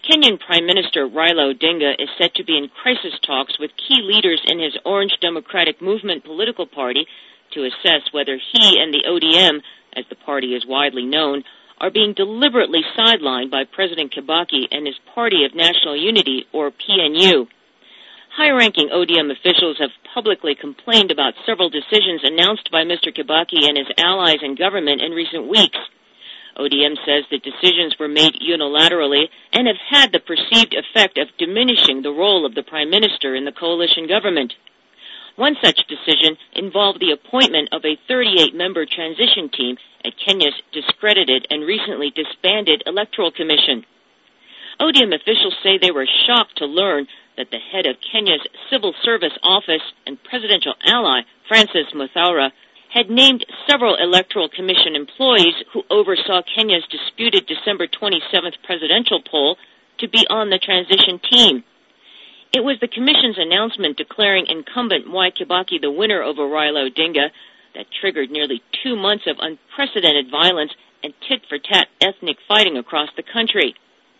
Kenyan Prime Minister Raila Odinga is set to be in crisis talks with key leaders in his Orange Democratic Movement political party to assess whether he and the ODM, as the party is widely known, are being deliberately sidelined by President Kibaki and his Party of National Unity, or PNU. High-ranking ODM officials have publicly complained about several decisions announced by Mr. Kibaki and his allies in government in recent weeks. ODM says the decisions were made unilaterally and have had the perceived effect of diminishing the role of the Prime Minister in the coalition government. One such decision involved the appointment of a 38-member transition team at Kenya's discredited and recently disbanded Electoral Commission. ODM officials say they were shocked to learn that the head of Kenya's Civil Service Office and presidential ally, Francis Muthaura, had named several Electoral Commission employees who oversaw Kenya's disputed December 27th presidential poll to be on the transition team. It was the Commission's announcement declaring incumbent Mwai Kibaki the winner over Raila Odinga that triggered nearly 2 months of unprecedented violence and tit-for-tat ethnic fighting across the country.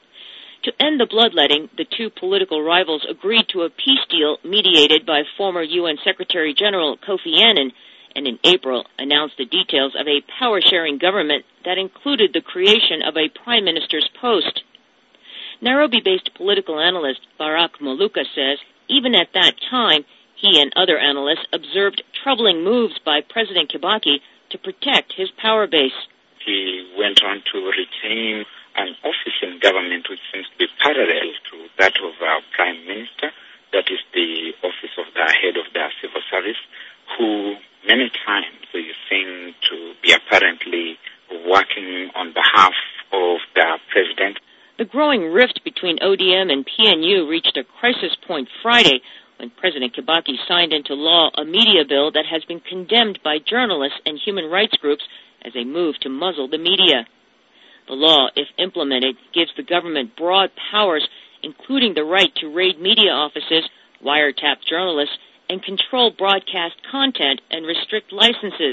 To end the bloodletting, the two political rivals agreed to a peace deal mediated by former UN Secretary General Kofi Annan, and in April announced the details of a power-sharing government that included the creation of a prime minister's post. Nairobi-based political analyst Barak Moluka says even at that time, he and other analysts observed troubling moves by President Kibaki to protect his power base. He went on to retain an office in government which seems to be parallel to that of our Prime Minister, that is the office of the head of the civil service, who many times is seen to be apparently working on behalf of the president. The growing rift between ODM and PNU reached a crisis point Friday when President Kibaki signed into law a media bill that has been condemned by journalists and human rights groups as a move to muzzle the media. The law, if implemented, gives the government broad powers, including the right to raid media offices, wiretap journalists, and control broadcast content and restrict licenses.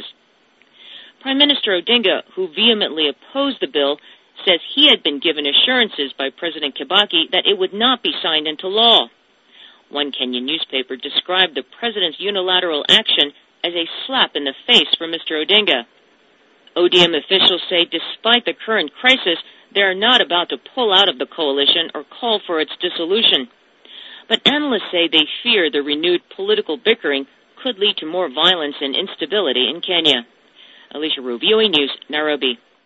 Prime Minister Odinga, who vehemently opposed the bill, says he had been given assurances by President Kibaki that it would not be signed into law. One Kenyan newspaper described the president's unilateral action as a slap in the face for Mr. Odinga. ODM officials say despite the current crisis, they are not about to pull out of the coalition or call for its dissolution. But analysts say they fear the renewed political bickering could lead to more violence and instability in Kenya. Alicia Rubio, News, Nairobi.